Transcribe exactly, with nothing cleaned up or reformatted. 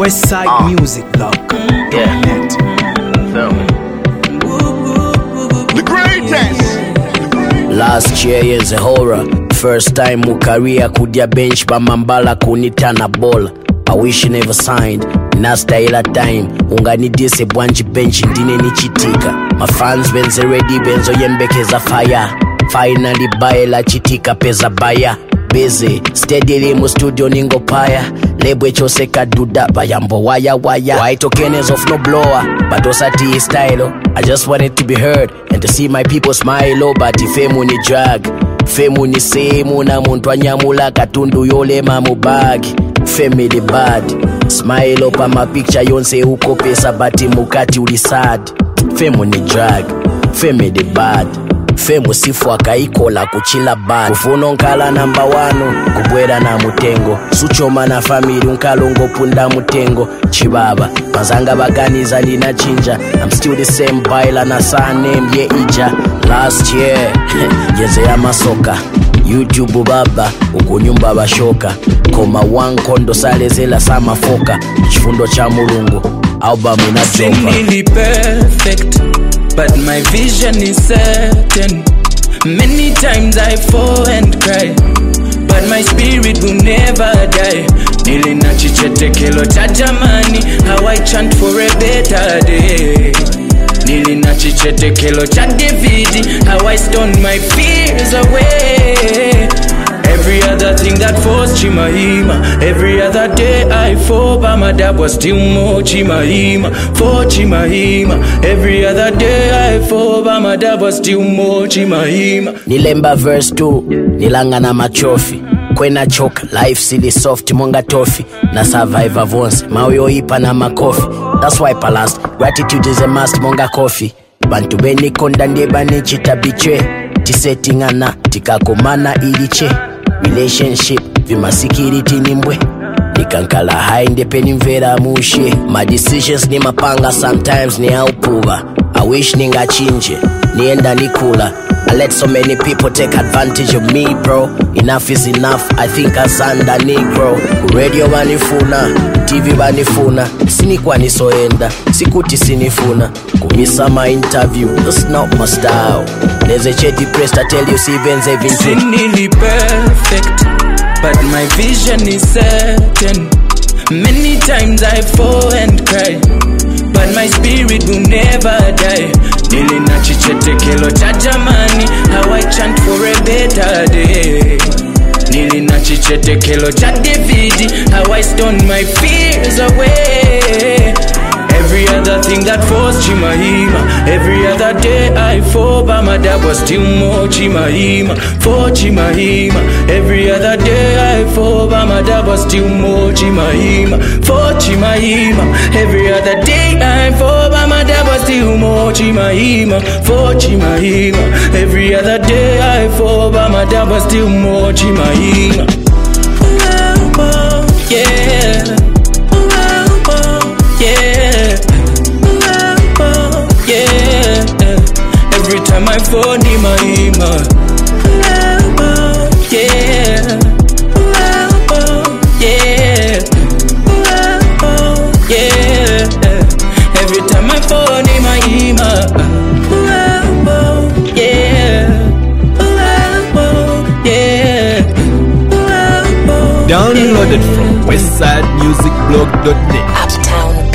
Westside uh. Music Blog. Yeah. Feel me? The greatest. Last year is a horror. First time mu career kudia bench ba mambala kunitana ball. I wish you never signed. Nasta ila time unganidise bwanji bench ndine nichitika. My fans benze ready benzo yembekeza fire. Finally baela chitika peza baya. Busy steadily mu studio ningo paya. Lebwe chose kaduda bayambo waya waya. Why tokenes of no blower but osati style. I just wanted to be heard and to see my people smile. Oh but ifemu ni drag. Femu ni semu na muntu anyamula katundu yole mamu bagi. Family bad. Smile up on my picture yonse uko pesa bati mukati ulisad. Femu ni drag. Family bad. Femu sifu akaikola kuchila bad. Kufuno nkala namba wano kubwera na mutengo. Suchoma na family unkalongo punda mutengo. Chibaba mazanga baganiza nina chinja. I'm still the same baila na saa name ye ija. Last year jeze ya masoka. YouTube baba ukunyumba bashoka. Koma wankondo salezela sama foka. Chifundo cha mulungu album inachoka. Nearly perfect but my vision is certain. Many times I fall and cry but my spirit will never die. Nili na chichete kelo cha jamani. How I chant for a better day. Nili na chichete kelo cha David. How I stone my fears away. Every other thing that falls Chimahima. Every other day I fall but my dad was still more Chimahima. For Chimahima. Every other day I fall but my dad was still more Chimahima. Nilemba verse two nilanga na machofi. Kwena choke life silly soft monga toffee. Na survivor vonse mauyo ipa na makofi. That's why palast gratitude is a must monga coffee. Bantu beni konda ndeba ni chitabiche. Tisetingana tikakomana iliche. Relationship vima security nimbwe. Nikankala high ndepeni mvera mushe. My decisions ni mapanga sometimes ni aupuva. I wish ninga chinje nienda nikula. I let so many people take advantage of me, bro. Enough is enough, I think asanda negro. Radio banifuna, T V banifuna. Sinikwa nisoenda, sikuti sinifuna. Kumisa my interview, that's not my style. Neze cheti pressed, I tell you see Benze vintage. Nearly perfect but my vision is certain. Many times I fall and cry but my spirit will never die. Nili na chichete kelo cha jamani. How I chant for a better day. Nili na chichete kelo cha David. How I stone my fears away. Every other thing that falls Chimahima. Every other day I fall but my dad was still more Chimahima. For Chimahima. Every other day I fall but my dad was still more Chimahima. For Chimahima. Every other day I fall but my dad was still more Chimahima. For Chimahima. Every other day I fall but my dad was still more Chimahima. Yeah. Yeah, yeah. Every time I fall in my ima. Yeah, yeah, yeah. Every time I fall in my ima. Yeah, yeah. Downloaded from westside music blog dot net. Uptown.